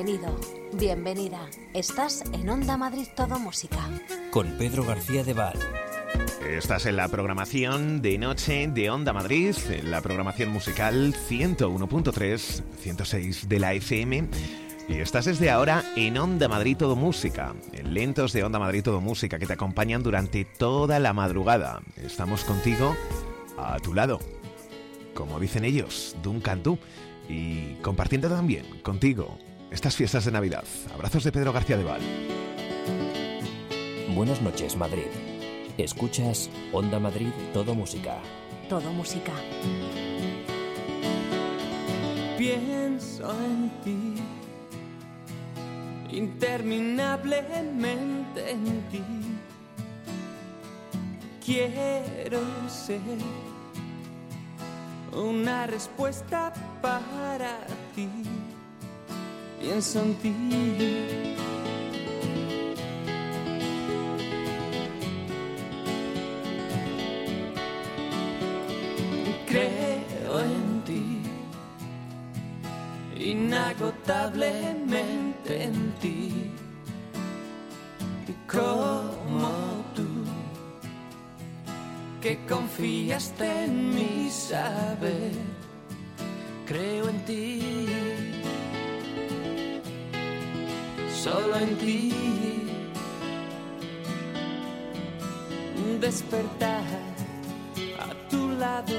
Bienvenido, bienvenida. Estás en Onda Madrid Todo Música. Con Pedro García de Val. Estás en la programación de noche de Onda Madrid, en la programación musical 101.3, 106 de la FM. Y estás desde ahora en Onda Madrid Todo Música, en lentos de Onda Madrid Todo Música que te acompañan durante toda la madrugada. Estamos contigo a tu lado, como dicen ellos, Duncan tú, y compartiendo también contigo estas fiestas de Navidad. Abrazos de Pedro García de Val. Buenas noches, Madrid. Escuchas Onda Madrid Todo Música. Todo Música. Pienso en ti, interminablemente en ti. Quiero ser una respuesta para ti. Pienso en ti. Creo en ti, inagotablemente en ti, como tú, que confiaste en mi saber. Creo en ti, solo en ti, despertar a tu lado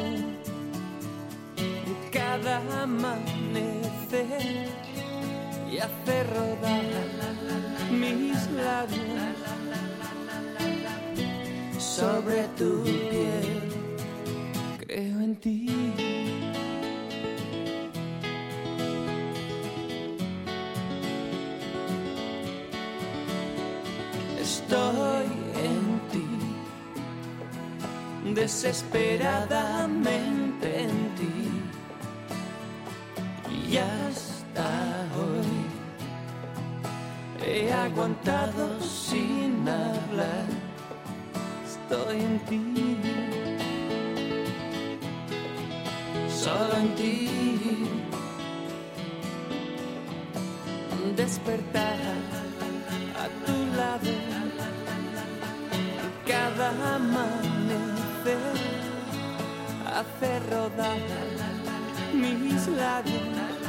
cada amanecer y hacer rodar mis labios sobre tu piel. Creo en ti. Estoy en ti, desesperadamente en ti. Y hasta hoy he aguantado sin hablar. Estoy en ti, solo en ti, despertar a tu lado cada amanecer, hacer rodar mis labios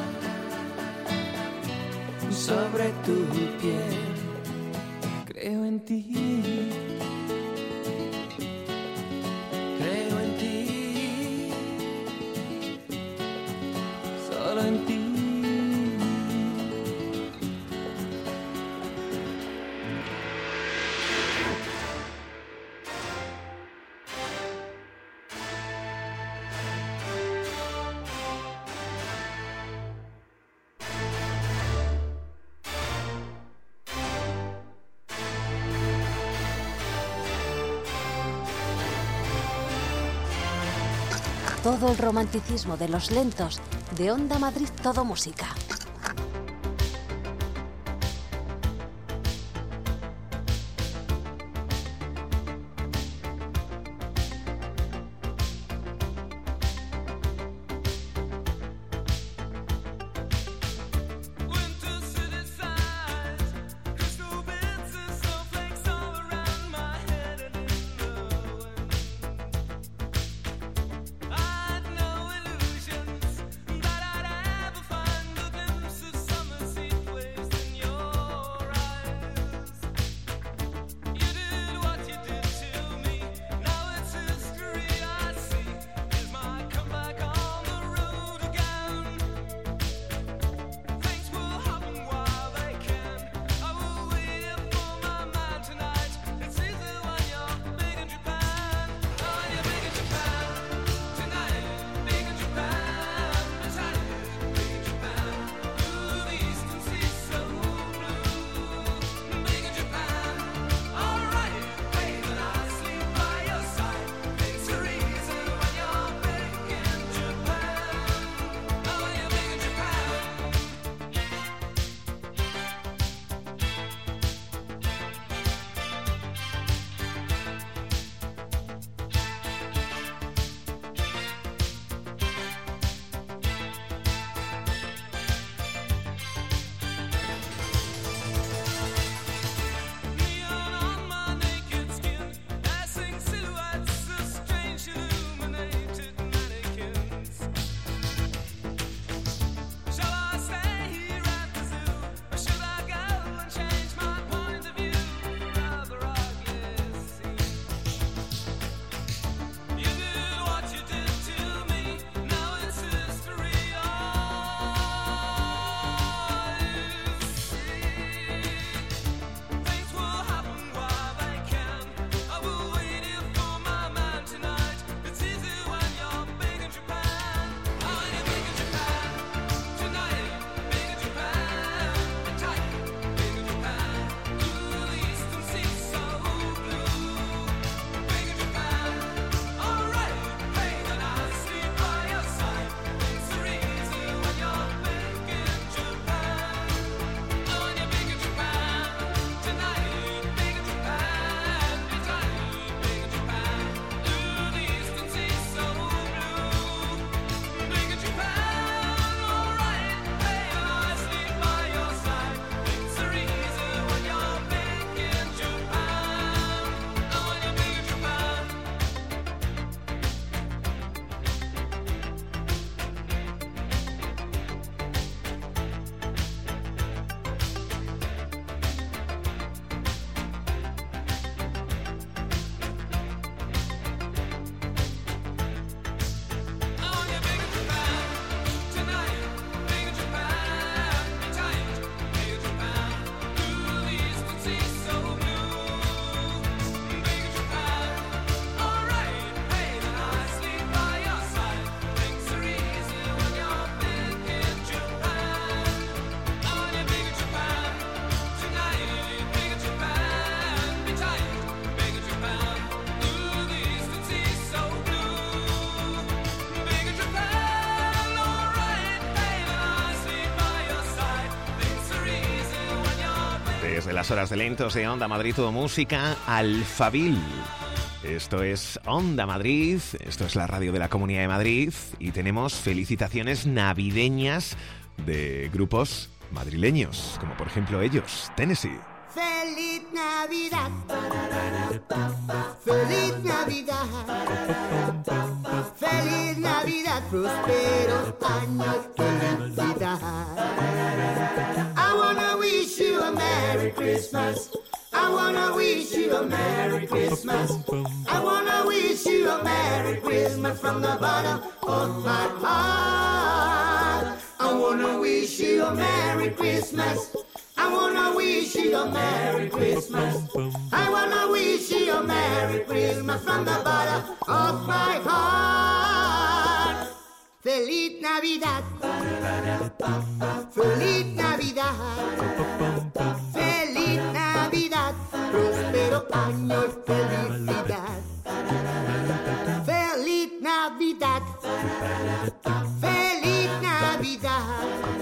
sobre tu piel. Creo en ti, creo en ti, solo en ti. Todo el romanticismo de los lentos de Onda Madrid Todo Música. I'd no illusions that I'd ever find the las horas de lentos de Onda Madrid Todo Música, Alphaville. Esto es Onda Madrid, esto es la radio de la Comunidad de Madrid y tenemos felicitaciones navideñas de grupos madrileños, como por ejemplo ellos, Tennessee. ¡Feliz Navidad! ¡Feliz Navidad! ¡Feliz Navidad! ¡Próspero año! ¡Felicidad! I wanna wish you a Merry Christmas. I wanna wish you a Merry Christmas. I wanna wish you a Merry Christmas from the bottom of my heart. I wanna wish you a Merry Christmas. I wanna wish you a Merry Christmas. I wanna wish you a Merry Christmas from the bottom of my heart. Feliz Navidad. Feliz Navidad. Feliz Navidad. Próspero año y felicidad. Feliz Navidad. Feliz Navidad.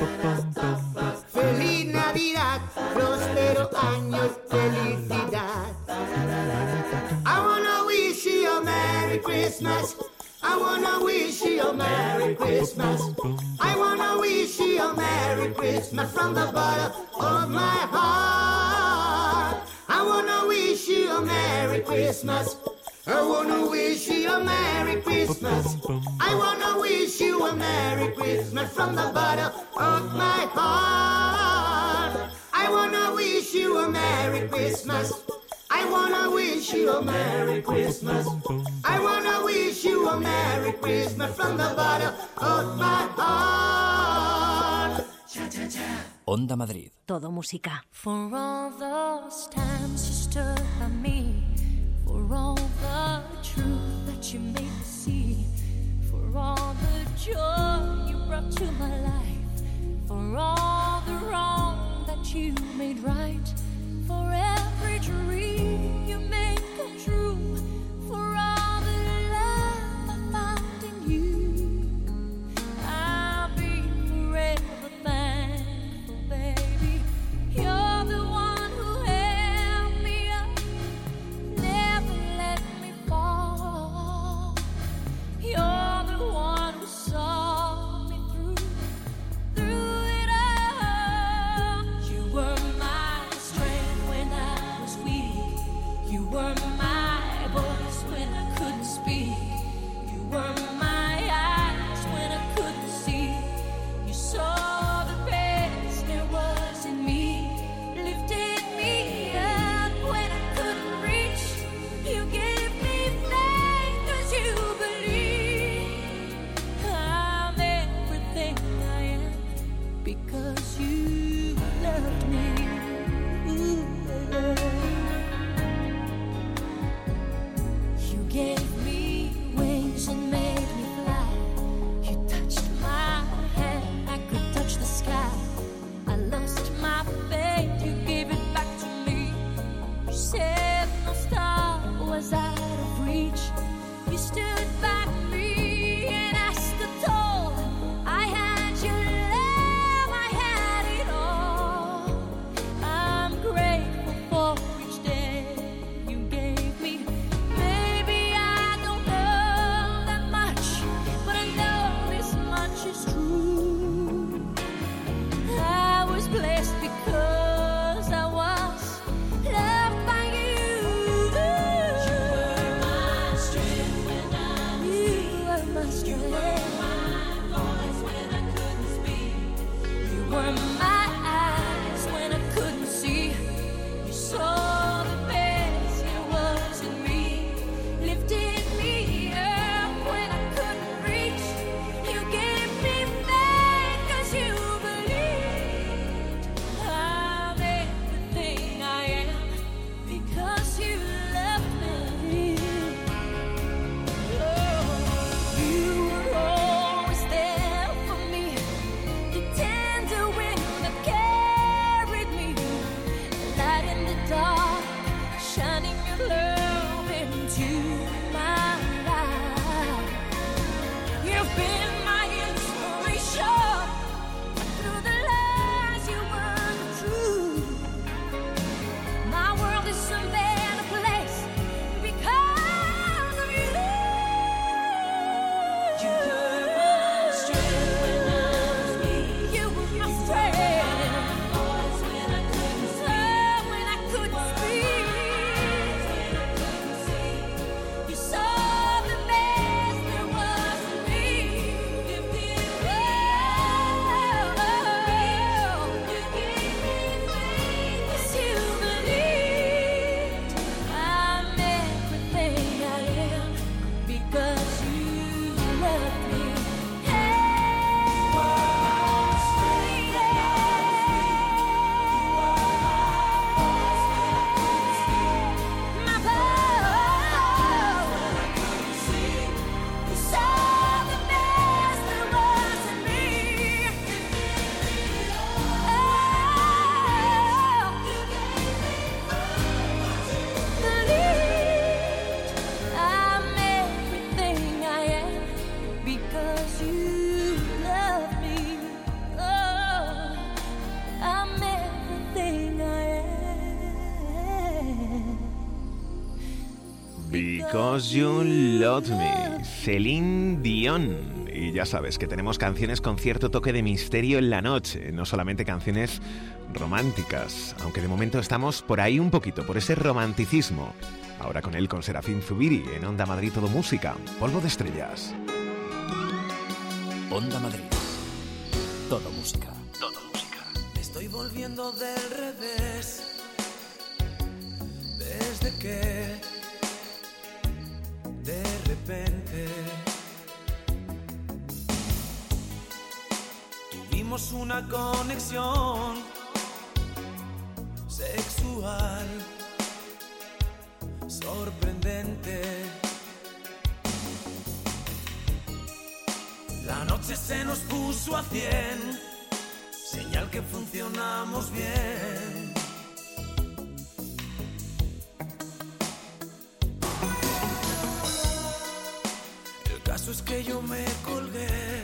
Feliz Navidad, próspero año y felicidad. I wanna wish you a Merry Christmas. I wanna wish you a Merry Christmas. I wanna wish you a Merry Christmas from the bottom of my heart. I wanna wish you a Merry Christmas. I wanna wish you a Merry Christmas. I wanna wish you a Merry Christmas from the bottom of my heart. I wanna wish you a Merry Christmas. I wanna wish you a Merry Christmas. I wanna wish you a Merry Christmas from the bottom of my heart. Onda Madrid. Todo música. For all those times you stood by me, for all the truth that you made me see, for all the joy you brought to my life, for all the wrong that you made right, for every dream you made come true, for all the love I found in you, I'll be forever thankful, baby. You're the one who held me up, never let me fall. You're the one who saw me through it all. You were my strength. Because You Love Me, Celine Dion. Y ya sabes que tenemos canciones con cierto toque de misterio en la noche, no solamente canciones románticas, aunque de momento estamos por ahí un poquito, por ese romanticismo. Ahora con él, con Serafín Zubiri, en Onda Madrid Todo Música, Polvo de Estrellas. Onda Madrid, Todo Música. Todo música. Me estoy volviendo del revés desde que de repente tuvimos una conexión sexual sorprendente. La noche se nos puso a 100, señal que funcionamos bien. El caso es que yo me colgué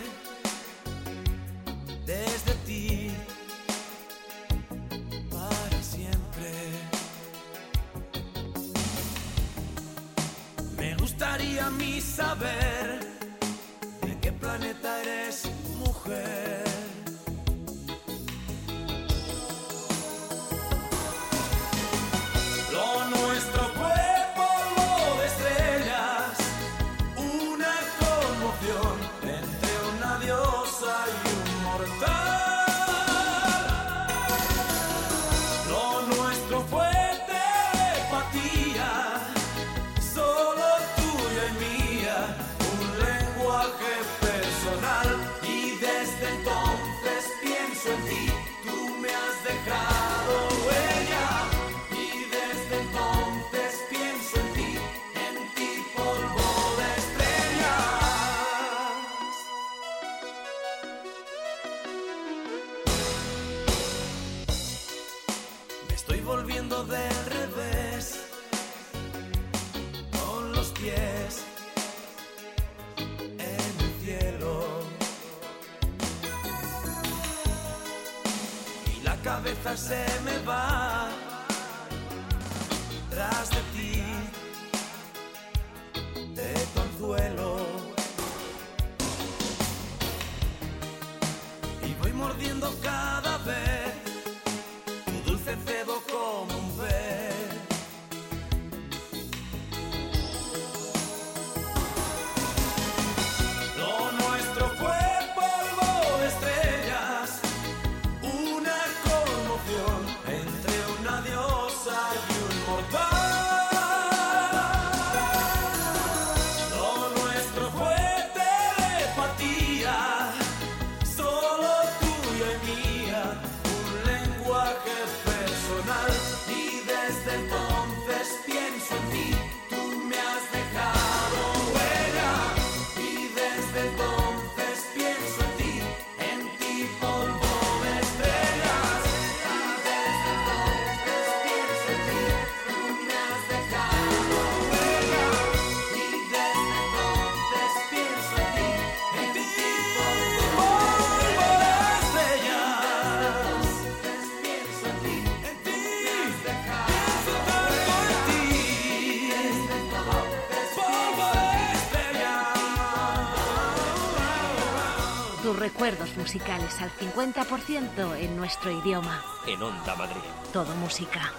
desde ti para siempre. Me gustaría a mí saber de qué planeta eres mujer. Lo nuestro fue polvo de estrellas, una conmoción entre una diosa y un mortal. Lo nuestro fue telepatía, solo tuya y mía, un lenguaje personal. Y desde entonces pienso en ti, tú me has dejado huella. Y desde entonces pienso en ti, polvo de estrellas. Me estoy volviendo del revés, con los pies en el cielo y la cabeza se me va tras de ti, de tu anzuelo, y voy mordiendo cada vez tu dulce cebo como un pez. Lo nuestro fue polvo de estrellas, una conmoción entre una diosa y un mortal. Lo nuestro fue telepatía, solo tuya y mía, un lenguaje personal. Y desde entonces pienso en ti, tú me has dejado huella. Y desde entonces pienso en ti, polvo de estrellas. Y desde entonces pienso en ti, tú me has dejado huella. Y desde entonces pienso en ti, polvo de estrellas. Pienso en ti, me has dejado tanto en ti, polvo de estrellas. Tus recuerdos musicales al 50% en nuestro idioma. En Onda Madrid. Todo música.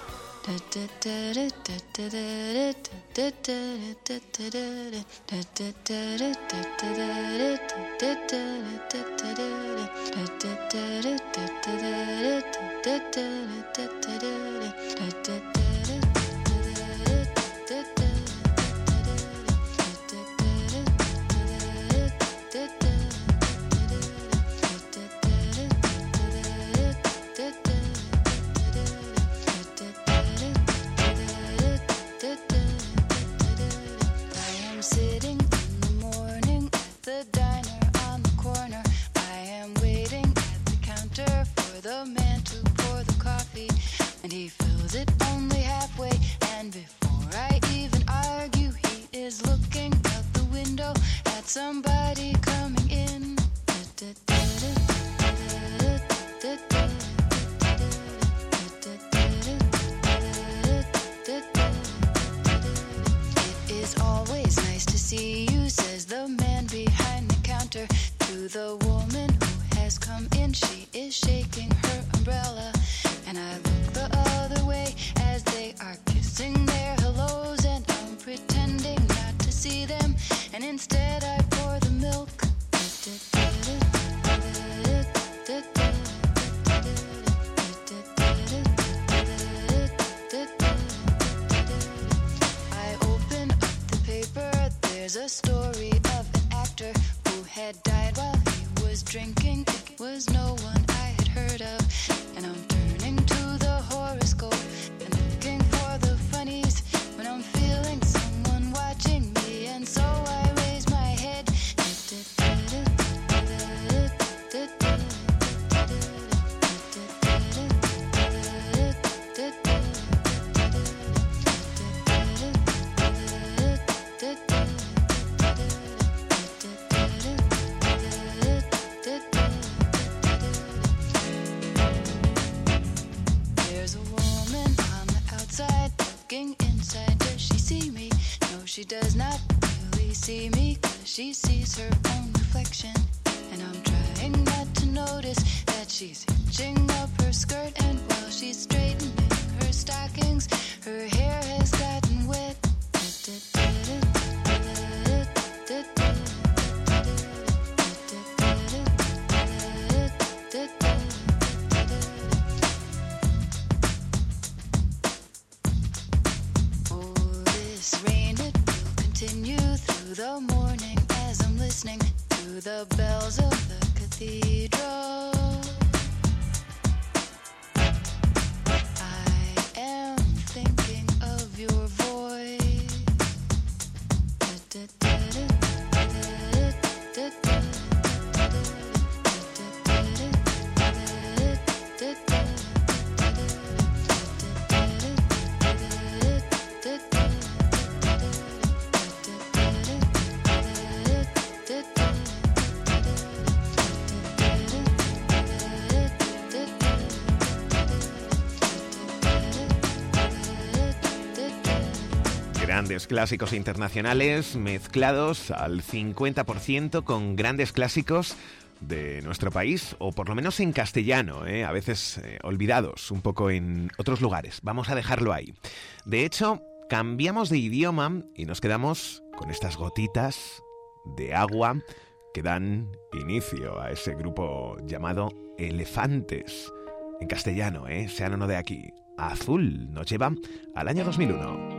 I am sitting in the morning at the diner on the corner. I am waiting at the counter for the man to pour the coffee, and he fills it only halfway. And before I even argue, he is looking out the window at somebody coming in. It is the woman who has come in. She is shaking her umbrella, and I look the other way as they are kissing their hellos, and I'm pretending not to see them, and instead I pour the milk. I open up the paper, there's a story of an actor who had died while he was drinking. It was no one I had heard of, and I'm turning to the horoscope and looking for the funnies when I'm feeling someone watching me, and so I raise my head. There's a woman on the outside looking inside. Does she see me? No, she does not really see me, 'cause she sees her own reflection. And I'm trying not to notice that she's hitching up her skirt, and while she's straightening her stockings, her hair has gotten wet. Oh, this rain, it will continue through the morning as I'm listening to the bells of the cathedral. I am thinking of your voice. Grandes clásicos internacionales mezclados al 50% con grandes clásicos de nuestro país, o por lo menos en castellano, a veces olvidados un poco en otros lugares. Vamos a dejarlo ahí. De hecho, cambiamos de idioma y nos quedamos con estas gotitas de agua que dan inicio a ese grupo llamado Elefantes. En castellano, sean o no de aquí. Azul nos lleva al año 2001.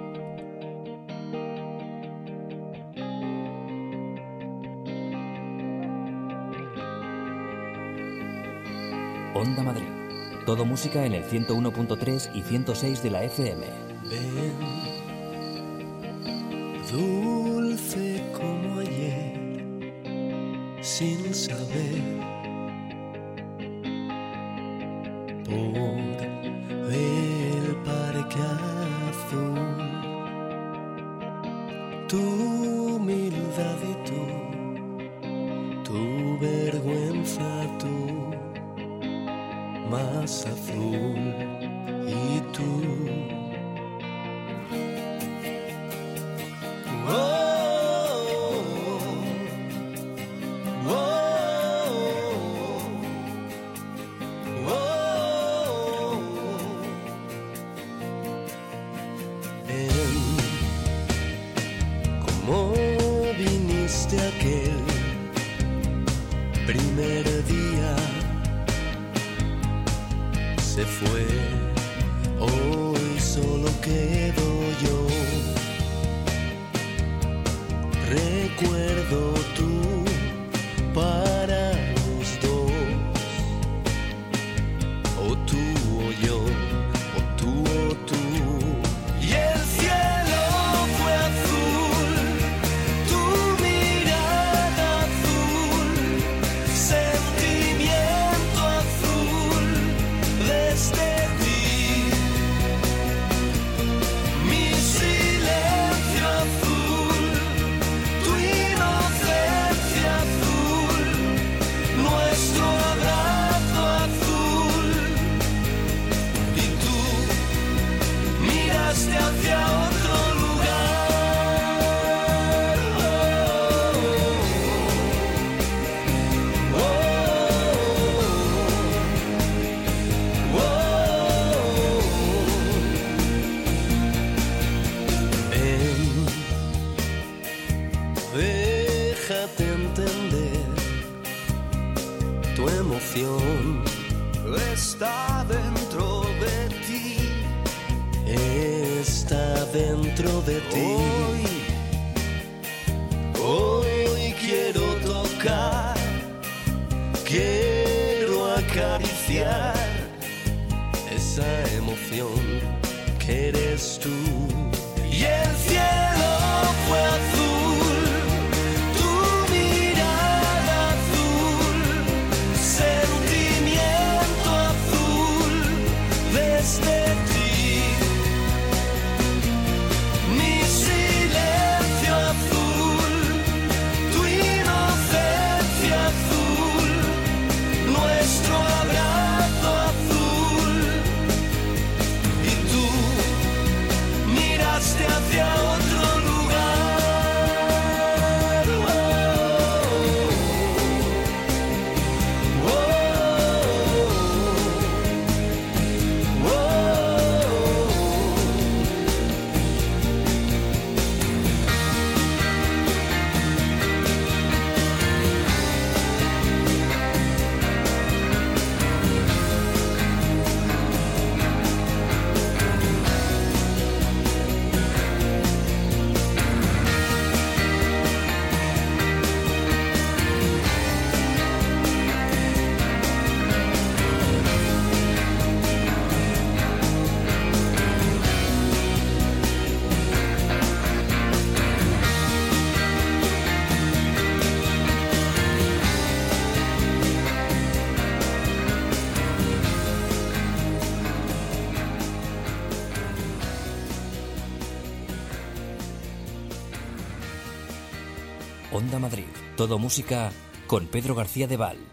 Onda Madrid. Todo música en el 101.3 y 106 de la FM. Ven, dulce como ayer, sin saber, por el parque azul, tu humildad y tu vergüenza, más azul, y tú. ¿Cómo viniste aquel primer día? Se fue, hoy solo quedo yo. Recuerdo tú para los dos, o tú o yo, o tú o tú. Y el cielo fue azul, tu mirada azul, sentimiento azul desde ti. Mi silencio azul, tu inocencia azul. dentro de ti. Hoy quiero tocar, quiero acariciar esa emoción que eres tú. Y el cielo fue azul, tu mirada azul, sentimiento azul desde ti. Mi silencio azul, tu inocencia azul, nuestro abrazo azul. Y tú miraste hacia otro lugar. Onda Madrid, todo música con Pedro García de Val.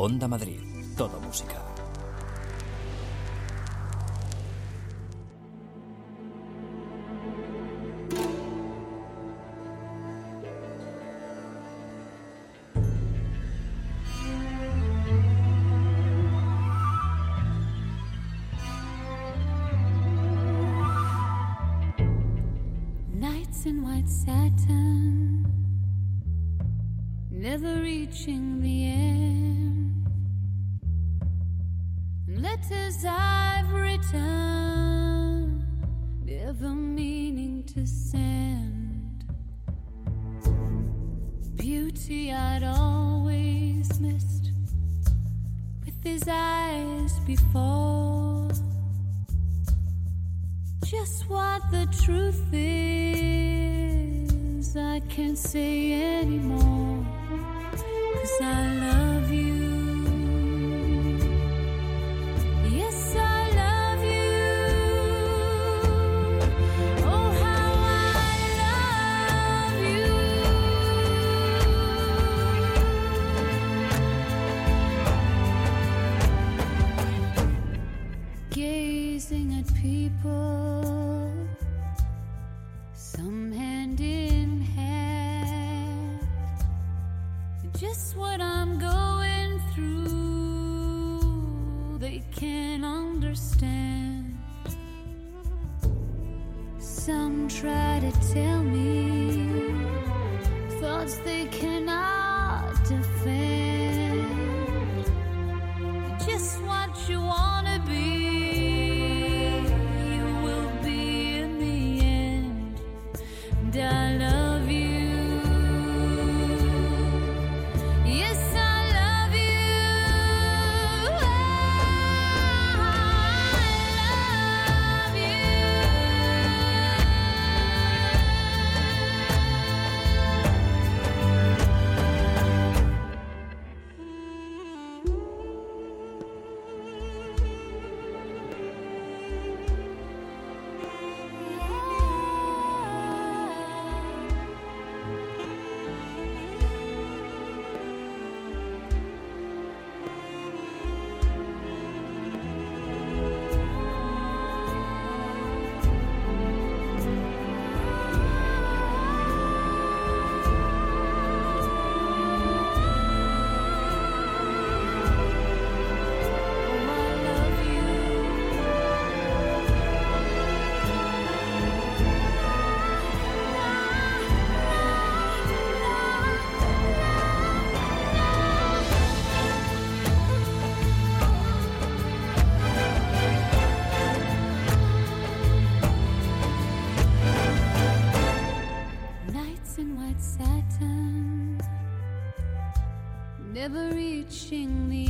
Onda Madrid, todo música. In white satin, never reaching the end. Letters I've written, never meaning to send. Beauty I'd always missed with his eyes before. Just what the truth is, I can't say anymore, 'cause I love you. Yes, I love you. Oh, how I love you. Gazing at people, some hand in hand, just what I'm going through, they can't understand. Some try to tell me thoughts they cannot defend, just what you wanna be. I love you. Yes, I love you. I love never reaching the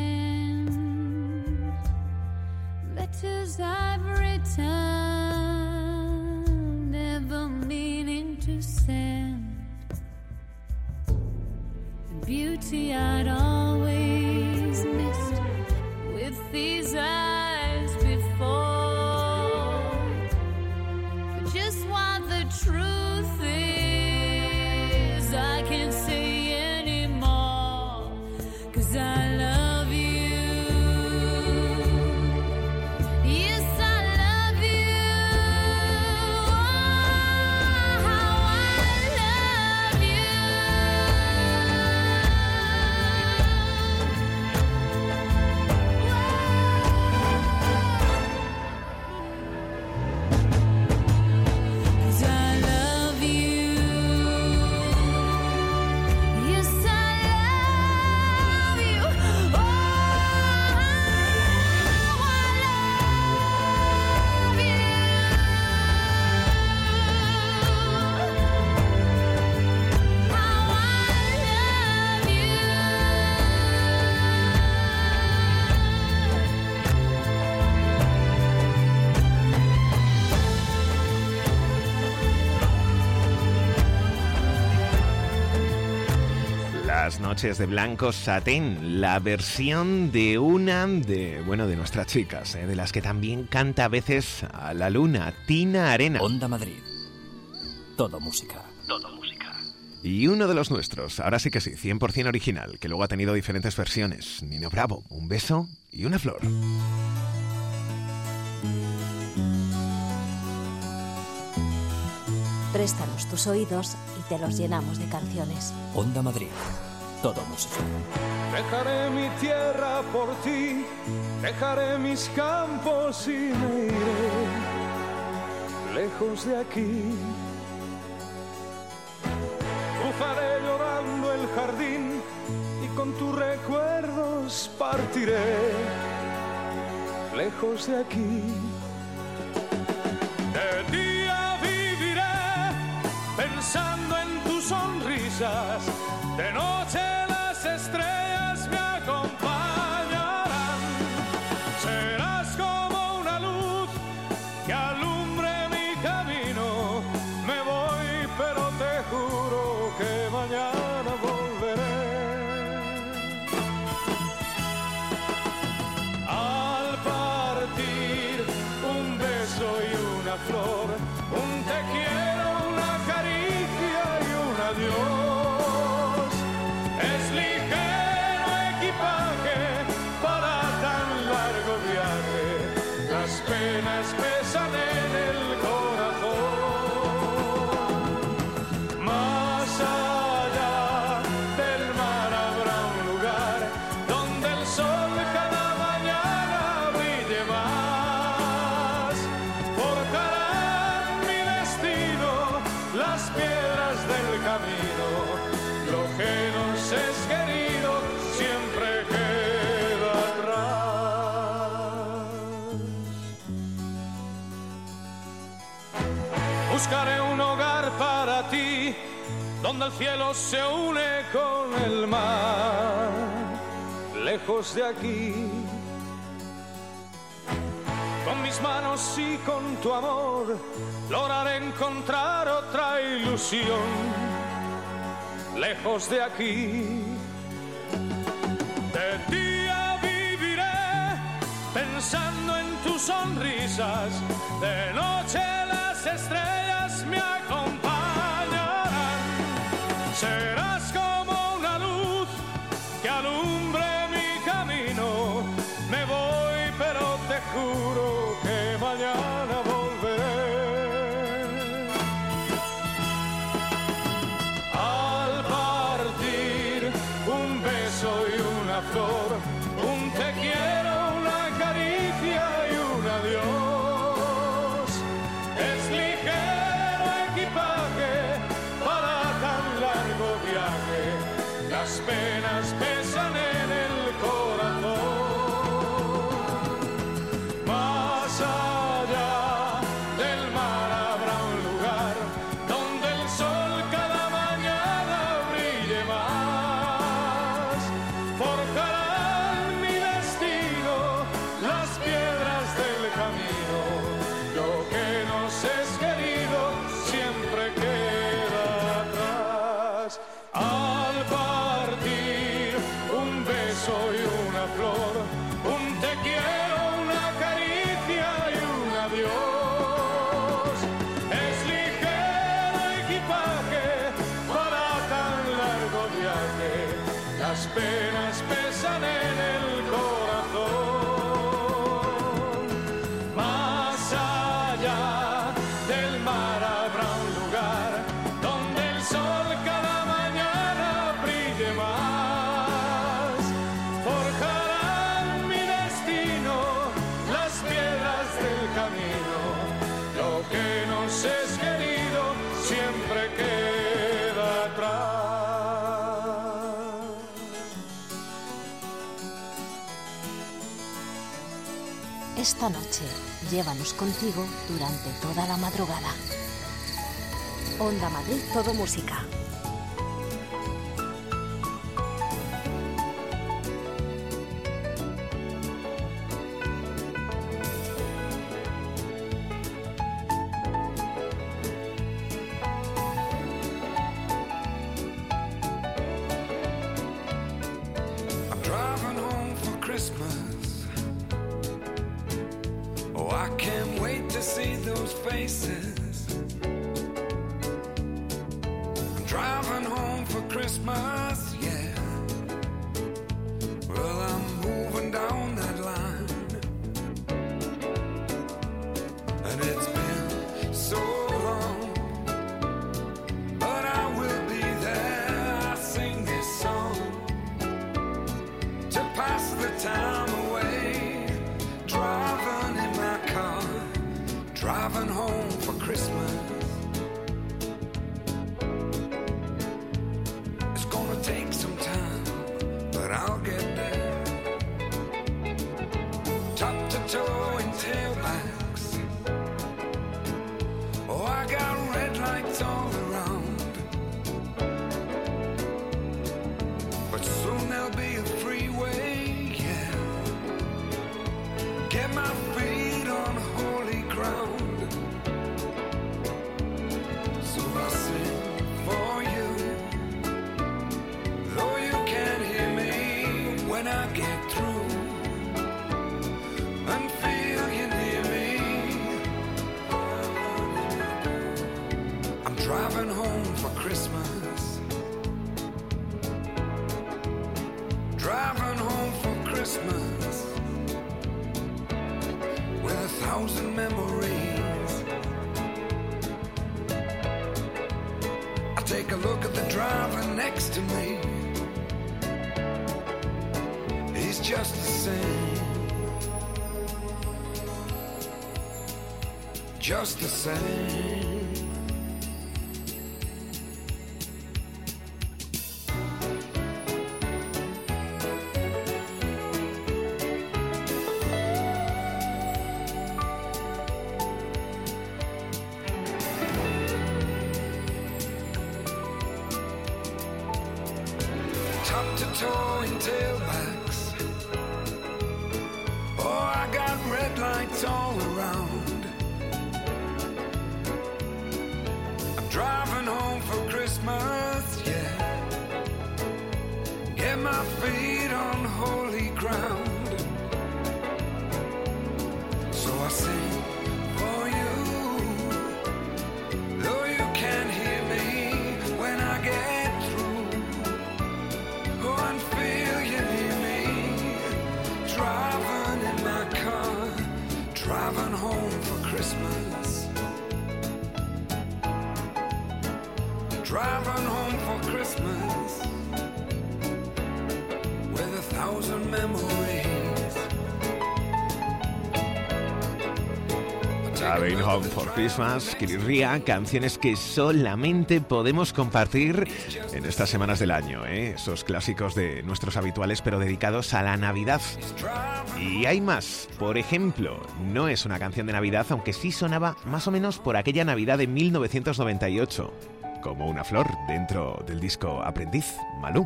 end. Letters I've written, never meaning to send. The beauty I'd always missed with these eyes before. But just what the truth is, I can't say anymore, 'cause I love you. Yes, I love you. Oh, how I love you. Las noches de blanco satén, la versión de una de nuestras chicas, de las que también canta a veces a la luna, Tina Arena. Onda Madrid, todo música. Todo música. Y uno de los nuestros, ahora sí que sí, 100% original, que luego ha tenido diferentes versiones. Nino Bravo, Un beso y una flor. Préstanos tus oídos y te los llenamos de canciones. Onda Madrid, todo música. Dejaré mi tierra por ti, dejaré mis campos y me iré lejos de aquí. Cruzaré llorando el jardín y con tus recuerdos partiré lejos de aquí. De día viviré pensando en tus sonrisas, de noche las estrellas me acompañarán. Serás como una luz que alumbre mi camino. Me voy, pero te juro que mañana volveré. Al partir, un beso y una flor, un te quiero, una caricia y un adiós. Es ligero equipaje para tan largo viaje, las penas pesan en el corazón. Más allá del mar habrá un lugar donde el sol cada mañana brille más. Forjarán mi destino las piedras del camino. Lo que nos es querido siempre queda atrás. Buscaré un hogar para ti, donde el cielo se une con el mar, lejos de aquí. Con mis manos y con tu amor lograré encontrar otra ilusión, lejos de aquí. De día viviré pensando en tus sonrisas, de noche las estrellas me acompañarán. Serás como una luz que alumbre mi camino. Me voy, pero te juro que mañana volveré. Al partir, un beso y una flor, un te quiero, una caricia y un adiós. Es ligero equipaje para tan largo viaje, las penas pesan en el corazón. Más allá del mar habrá un lugar donde el sol cada mañana brille más. Forjarán mi destino las piedras del camino. Lo que nos es querido siempre queda atrás. Al partir, un beso y una flor, un te quiero, una caricia y un adiós. Es ligero equipaje para tan largo viaje, las penas pesan en el corazón. Más allá del mar habrá un lugar donde el sol cada mañana brille más. Forjarán mi destino las piedras del camino. Lo que nos es querido siempre queda atrás. Esta noche, llévanos contigo durante toda la madrugada. Onda Madrid, todo música. I'm driving home for Christmas. Oh, I can't wait to see those faces. I'm driving home Christmas, yeah. Well, I'm moving down that line, and it's been so long, but I will be there. I sing this song to pass the time away, driving in my car, driving home for Christmas. It's gonna take some time, but I'll get there. Top to toe in tailbacks. Oh, I got red lights all around, but soon there'll be a freeway, yeah. Get my feet on holy ground. So I sing for you, though you can't hear me when I get through, and feel you near me. I'm driving home for Christmas, driving home for Christmas, with 1,000 memories. I take a look at the driver next to me. He's just the same, just the same. Top to toe in tailbacks. Oh, I got red lights all around. I'm driving home for Christmas, yeah. Get my feet on holy ground. So I sing for you, though you can't hear me when I get through. Go and feel you near me, driving in my car, driving home for Christmas, driving home for Christmas, with 1,000 memories. Driving Home for Christmas, Chris Ria, canciones que solamente podemos compartir en estas semanas del año, ¿eh? Esos clásicos de nuestros habituales, pero dedicados a la Navidad. Y hay más. Por ejemplo, no es una canción de Navidad, aunque sí sonaba más o menos por aquella Navidad de 1998, como una flor dentro del disco Aprendiz, Malú.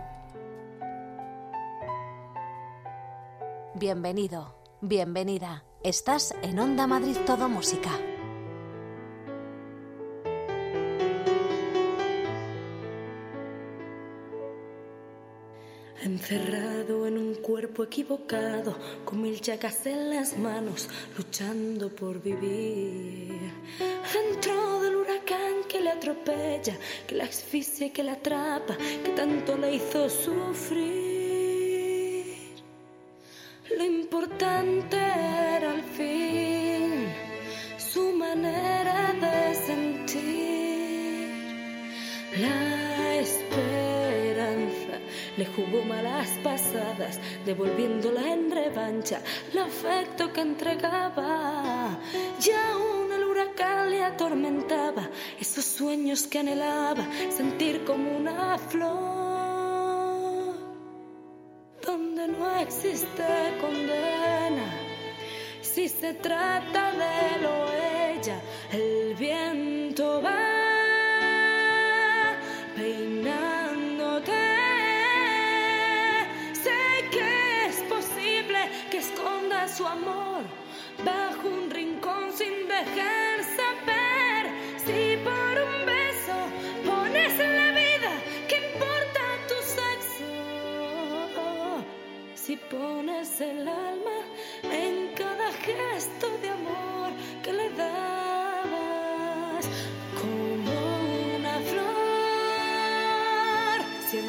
Bienvenido, bienvenida. Estás en Onda Madrid Todo Música. Encerrado en un cuerpo equivocado, con 1000 llagas en las manos, luchando por vivir. Dentro del huracán que le atropella, que la asfixia y que la atrapa, que tanto le hizo sufrir. Lo importante era al fin su manera de sentir. La esperanza le jugó malas pasadas, devolviéndola en revancha el afecto que entregaba. Y aún el huracán le atormentaba esos sueños que anhelaba, sentir como una flor donde no existe condena. Si se trata de lo ella, el viento va peinándote. Sé que es posible que esconda su amor bajo un rincón sin dejar saber. Si por un beso pones la vida, ¿qué importa tu sexo? Si pones el alma en cada gesto de amor que le dabas, como una flor, si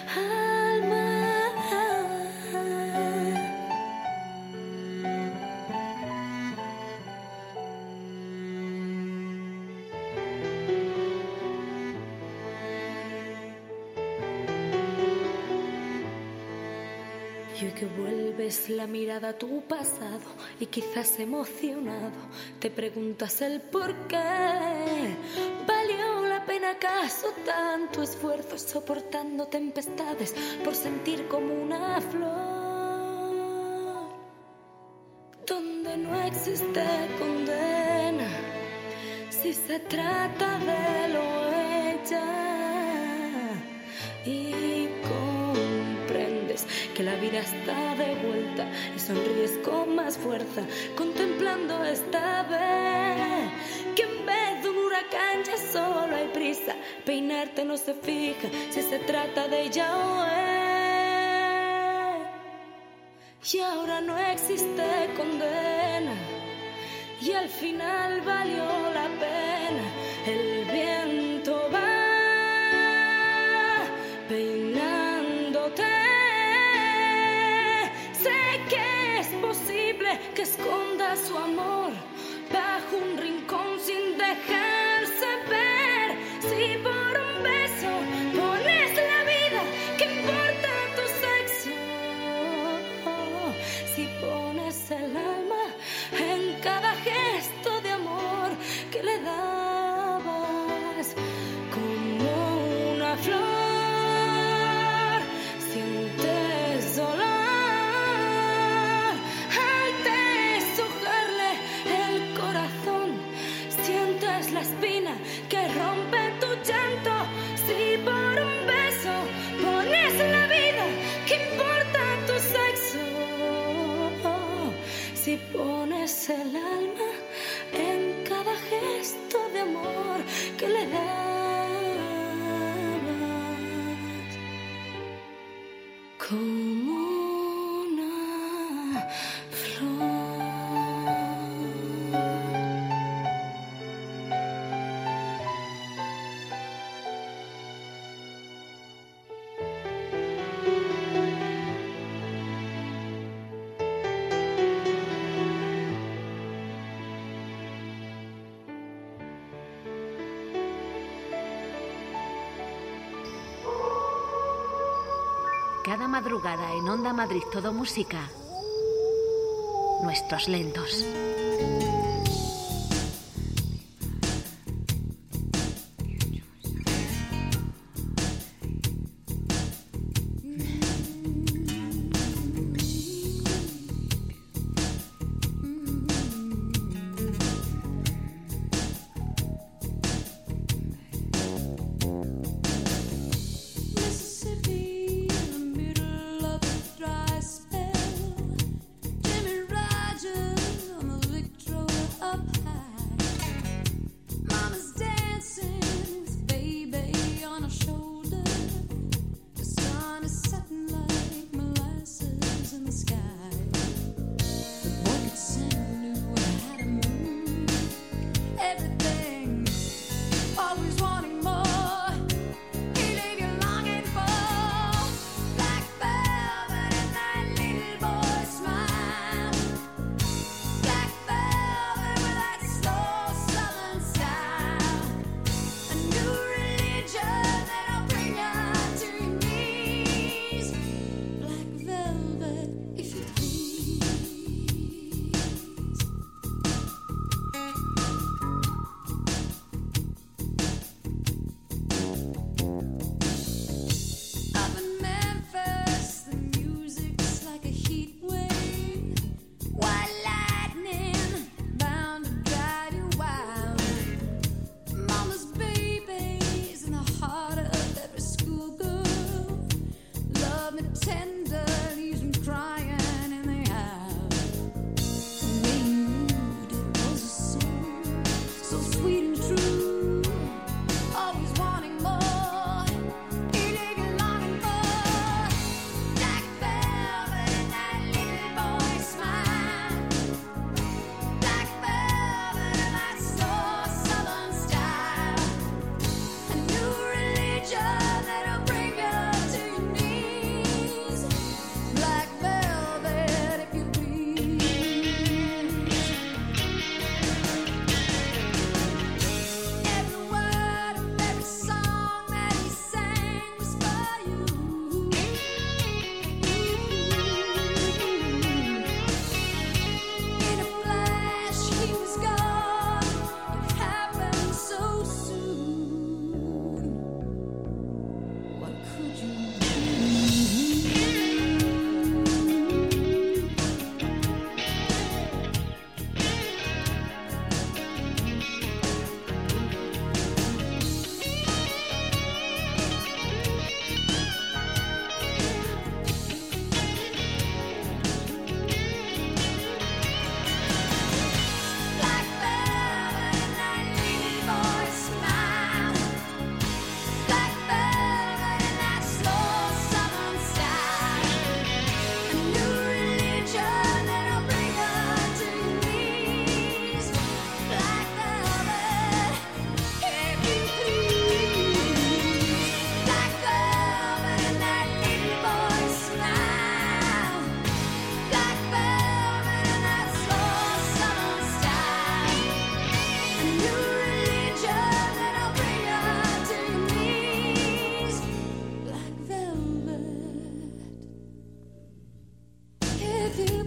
alma. Y hoy que vuelves la mirada a tu pasado y quizás emocionado te preguntas el por qué. ¿Valió la pena acaso tanto esfuerzo soportando tempestades por sentir como una flor? Donde no existe condena si se trata de lo hecha. Y comprendes que la vida está de vuelta y sonríes con más fuerza, contemplando esta vez que en vez de un huracán ya solo hay prisa. Peinarte no se fija si se trata de ella o él. Y ahora no existe condena y al final valió la pena. El viento va peinándote. Sé que es posible que esconda su amor bajo un rincón sin dejarse ver. Si por un beso pones la vida, ¿qué importa tu sexo? Si pones el alma en cada gesto de amor que le dabas como una flor. La espina que rompe tu llanto. Si por un beso pones la vida, ¿qué importa tu sexo? Si pones el alma en cada gesto de amor que le dabas como una flor. Cada madrugada en Onda Madrid Todo Música, Nuestros Lentos. To your knees.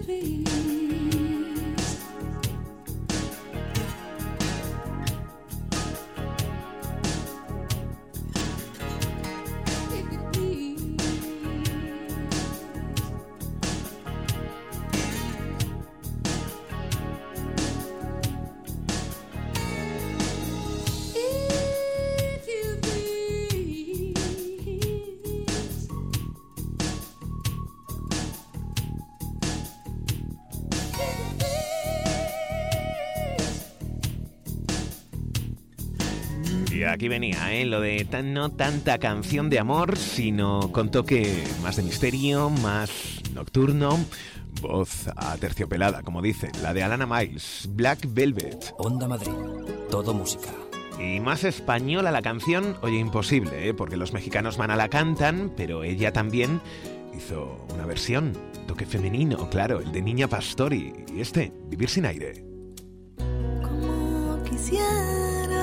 Y aquí venía, lo de no tanta canción de amor, sino con toque más de misterio, más nocturno, voz aterciopelada, como dice, la de Alana Miles, Black Velvet. Onda Madrid, todo música. Y más española la canción, oye, imposible, porque los mexicanos Maná la cantan, pero ella también hizo una versión, toque femenino, claro, el de Niña Pastori, y Vivir sin aire. Como quisiera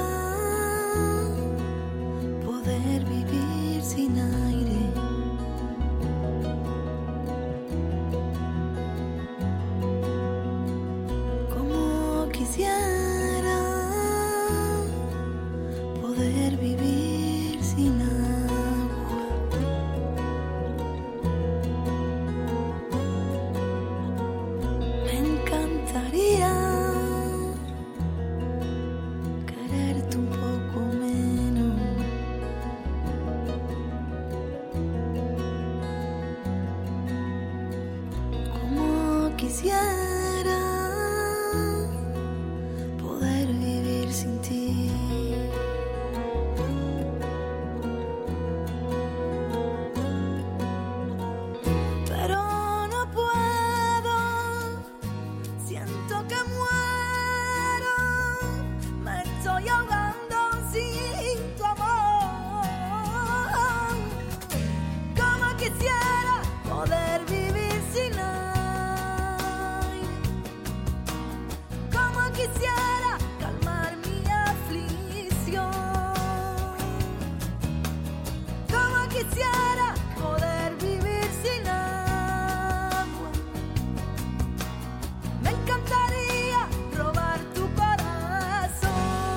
poder vivir sin aire, como quisiera poder vivir sin agua, me encantaría quererte un poco menos, como quisiera poder vivir sin ti. Pero no puedo, siento que muero, me estoy ahogando sin tu amor. Como quisiera poder vivir sin aire, como quisiera calmar mi aflicción, como quisiera poder vivir sin agua, me encantaría robar tu corazón.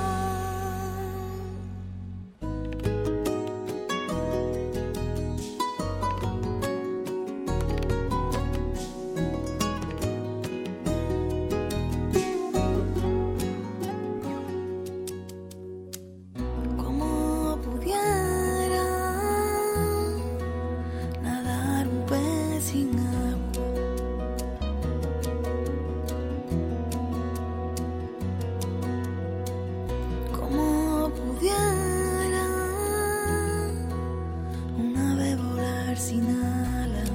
Como pudiera nadar un pez sin agua, como pudiera un ave volar sin alas,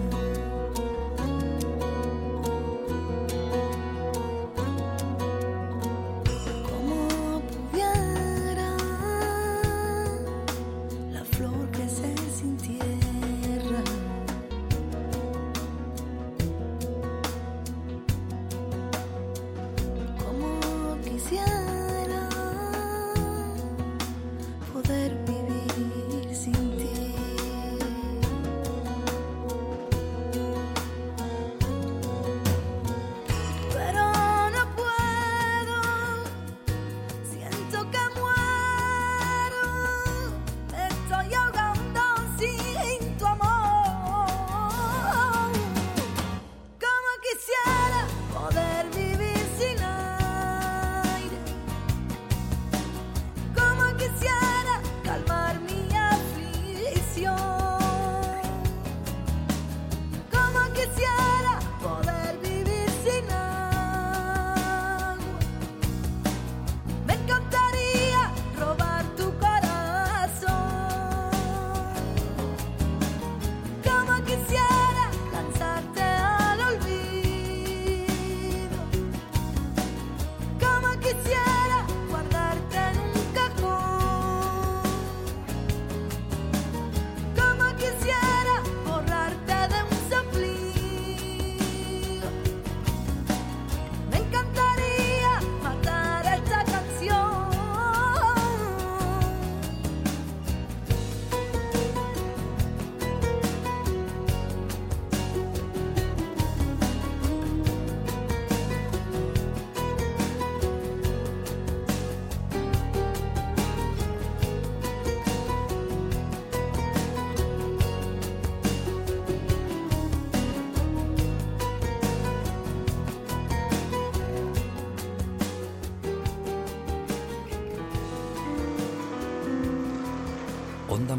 como pudiera la flor crecer sin tierra,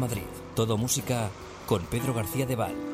Madrid. Todo música con Pedro García de Val.